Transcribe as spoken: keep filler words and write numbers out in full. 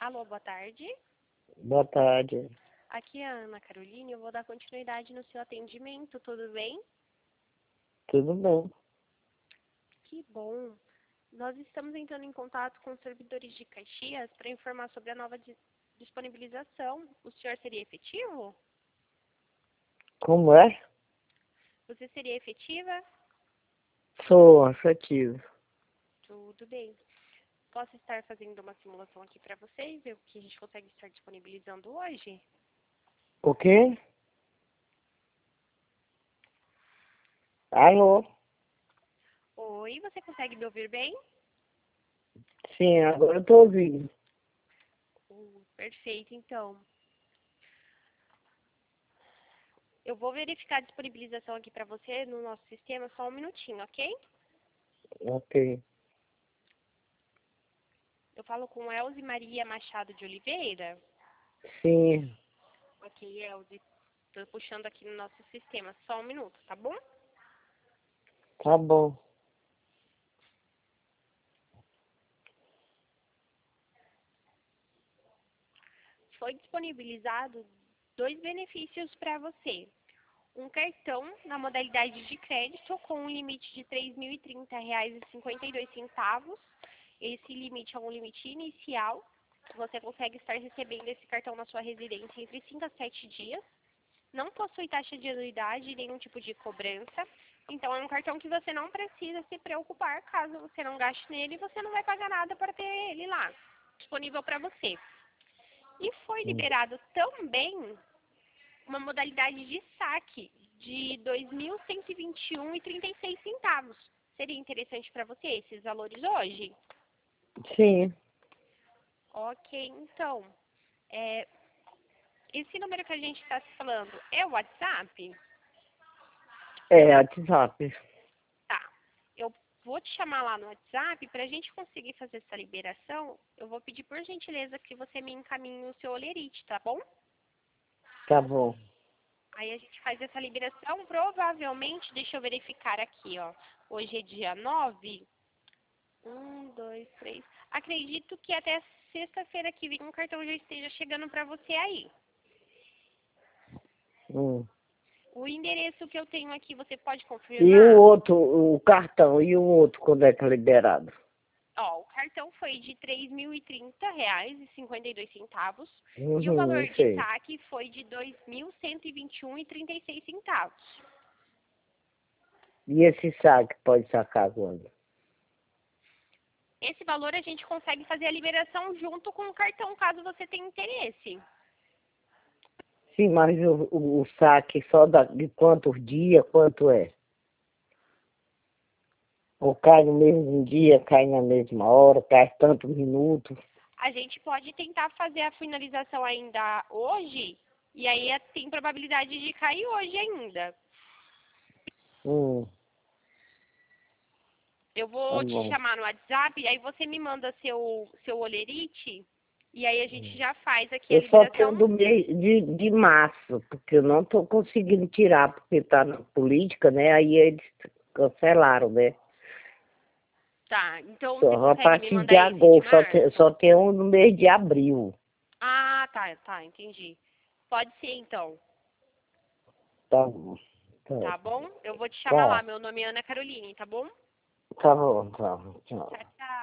Alô, boa tarde. Boa tarde. Aqui é a Ana Caroline, eu vou dar continuidade no seu atendimento, tudo bem? Tudo bem. Que bom. Nós estamos entrando em contato com os servidores de Caxias para informar sobre a nova di- disponibilização. O senhor seria efetivo? Como é? Você seria efetiva? Sou afetivo. Tudo bem. Posso estar fazendo uma simulação aqui para vocês, ver o que a gente consegue estar disponibilizando hoje? O quê? Alô? Oi, você consegue me ouvir bem? Sim, agora eu tô ouvindo. Uh, perfeito, então. Eu vou verificar a disponibilização aqui para você no nosso sistema, só um minutinho, ok? Ok. Eu falo com Elze Maria Machado de Oliveira. Sim, Ok, Elze. Estou puxando aqui no nosso sistema, só um minuto, tá bom? tá bom. Foi disponibilizado dois benefícios para você. Um cartão na modalidade de crédito com um limite de três mil e trinta reais e cinquenta e dois centavos. Esse limite é um limite inicial. Você consegue estar recebendo esse cartão na sua residência entre cinco a sete dias. Não possui taxa de anuidade, nenhum tipo de cobrança. Então, é um cartão que você não precisa se preocupar. Caso você não gaste nele, você não vai pagar nada para ter ele lá, disponível para você. E foi Hum. liberado também uma modalidade de saque de dois mil cento e vinte e um reais e trinta e seis centavos. Seria interessante para você esses valores hoje? Sim, Ok, então, é, esse número que a gente está se falando é o WhatsApp? é WhatsApp. Tá. Eu vou te chamar lá no WhatsApp para a gente conseguir fazer essa liberação. Eu vou pedir por gentileza que você me encaminhe o seu olerite, tá bom? Tá bom. Aí a gente faz essa liberação, provavelmente, deixa eu verificar aqui, ó. Hoje é dia nove. Um, dois, três. Acredito que até sexta-feira que vem um cartão já esteja chegando para você aí. Hum. O endereço que eu tenho aqui, você pode E o confirmar? outro, o cartão, e o outro, quando é que é liberado? Ó, o cartão foi de três mil e trinta reais e cinquenta e dois centavos e o Uhum, valor isso de aí. saque foi de dois mil cento e vinte e um reais e trinta e seis centavos. E esse saque pode sacar quando? Esse valor a gente consegue fazer a liberação junto com o cartão, caso você tenha interesse. Sim, mas o, o, o saque só da, de quantos dias, quanto é? Ou cai no mesmo dia, cai na mesma hora, cai tantos minutos. A gente pode tentar fazer a finalização ainda hoje, e aí é- tem probabilidade de cair hoje ainda. Hum, Eu tá vou te bom. chamar no WhatsApp, aí você me manda seu, seu olerite, e aí a gente já faz aqui a Eu só tenho liberação. do mês de, de março, porque eu não estou conseguindo tirar, porque está na política, né? Aí eles cancelaram, né? Tá, então você Só a consegue me partir de mandar esse de agosto, só tem, março? só tem um no mês de abril. Ah, tá, tá, entendi. Pode ser então, Tá bom. Tá, tá bom? Eu vou te chamar lá, tá, meu nome é Ana Caroline, tá bom? tá bom, tá, tchau. Tchau, tchau.